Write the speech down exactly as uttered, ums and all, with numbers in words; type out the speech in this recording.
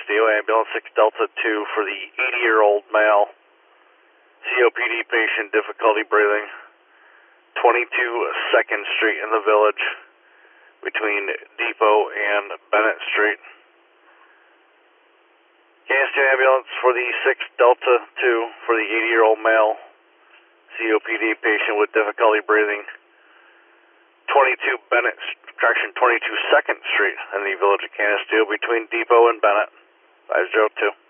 Canisteo, ambulance six Delta two for the eighty-year-old male, C O P D patient, difficulty breathing, twenty-two second Street in the Village, between Depot and Bennett Street. Canisteo ambulance for the six Delta two for the eighty-year-old male, C O P D patient with difficulty breathing, twenty-two Bennett, correction, twenty-two second Street in the Village of Canisteo, between Depot and Bennett, five zero two.